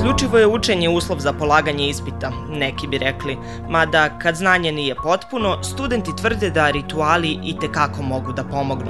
Isključivo je učenje uslov za polaganje ispita, neki bi rekli, mada kad znanje nije potpuno, studenti tvrde da rituali itekako mogu da pomognu.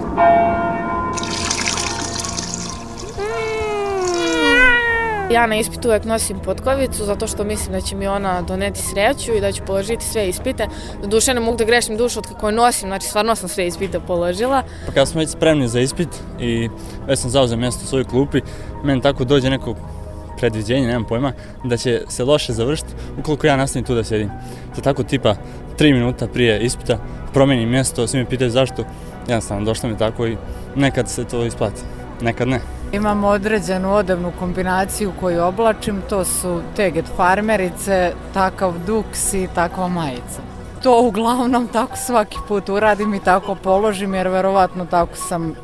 Ja na ispitu uvek nosim potkovicu zato što mislim da će mi ona doneti sreću i da ću položiti sve ispite. Doduše ne mogu da grešim dušu od kako je nosim, znači stvarno sam sve ispite položila. Pa kada smo već spremni za ispit i već sam zauzeo mjesto u svojoj klupi, meni tako dođe neko predviđenje, nemam pojma, da će se loše završiti ukoliko ja nastavim tu da sjedim. Za tako tipa 3 minuta prije ispita promijenim mjesto, svi me pitaju zašto, jednostavno došlo mi tako i nekad se to isplati, nekad ne. Imam određenu odevnu kombinaciju koju oblačim, to su teget farmerice, takav duks i takva majica. To uglavnom tako svaki put uradim i tako položim jer verovatno tako sam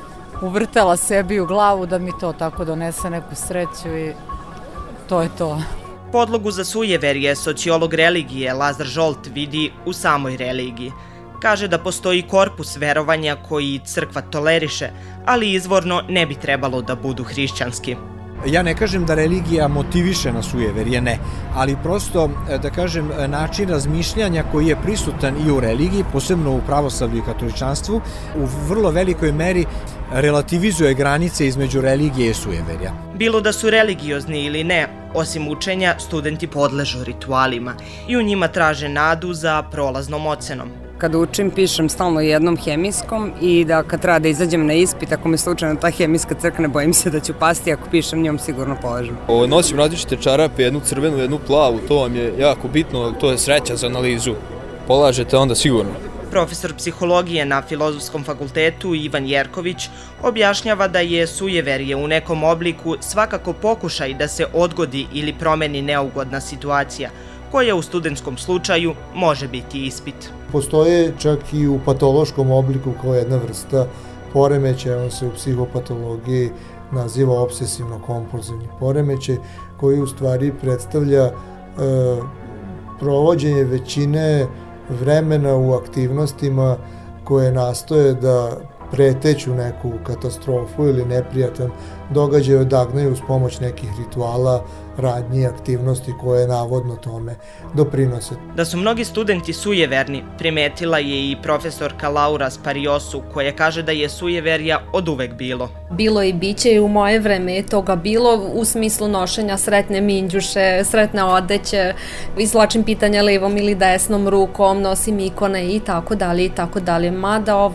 uvrtela sebi u glavu da mi to tako donese neku sreću i to je to. Podlogu za sujeverje sociolog religije Lazar Žolt vidi u samoj religiji. Kaže da postoji korpus verovanja koji crkva toleriše, ali izvorno ne bi trebalo da budu hrišćanski. Ja ne kažem da religija motiviše na sujeverje, ne, ali prosto, da kažem, način razmišljanja koji je prisutan i u religiji, posebno u pravoslavlju i katoličanstvu, u vrlo velikoj meri relativizuje granice između religije i sujeverja. Bilo da su religiozni ili ne, osim učenja, studenti podležu ritualima i u njima traže nadu za prolaznom ocenom. Kad učim, pišem stalno jednom hemijskom i da kad treba da izađem na ispit, ako mi slučajno ta hemijska crkne, bojim se da ću pasti, ako pišem njom sigurno polažem. Nosim različite čarape, jednu crvenu, jednu plavu, to vam je jako bitno, to je sreća za analizu. Polažete onda sigurno. Profesor psihologije na Filozofskom fakultetu Ivan Jerković objašnjava da je sujeverje u nekom obliku svakako pokušaj da se odgodi ili promeni neugodna situacija, koja u studentskom slučaju može biti ispit. Postoje čak i u patološkom obliku kao jedna vrsta poremećaja, on se u psihopatologiji naziva obsesivno-kompulzivni poremećaj, koji u stvari predstavlja provođenje većine vremena u aktivnostima koje nastoje da preteću neku katastrofu ili neprijatan događaj, odagnaju uz pomoć nekih rituala, radnji i aktivnosti koje navodno tome doprinose. Da su mnogi studenti sujeverni, primetila je i profesorka Laura Spariosu, koja kaže da je sujeverja oduvek bilo. Bilo i biće i u moje vreme je toga bilo u smislu nošenja sretne minđuše, sretne odeće, izvlačim pitanja levom ili desnom rukom, nosim ikone i tako dalje i tako dalje. Mada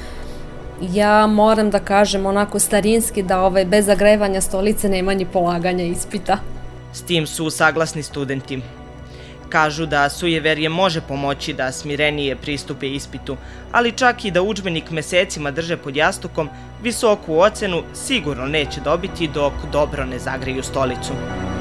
ja moram da kažem onako starinski da bez zagrevanja stolice nema ni polaganja ispita. S tim su saglasni studenti. Kažu da sujeverje može pomoći da smirenije pristupe ispitu, ali čak i da udžbenik mesecima drže pod jastukom, visoku ocenu sigurno neće dobiti dok dobro ne zagreju stolicu.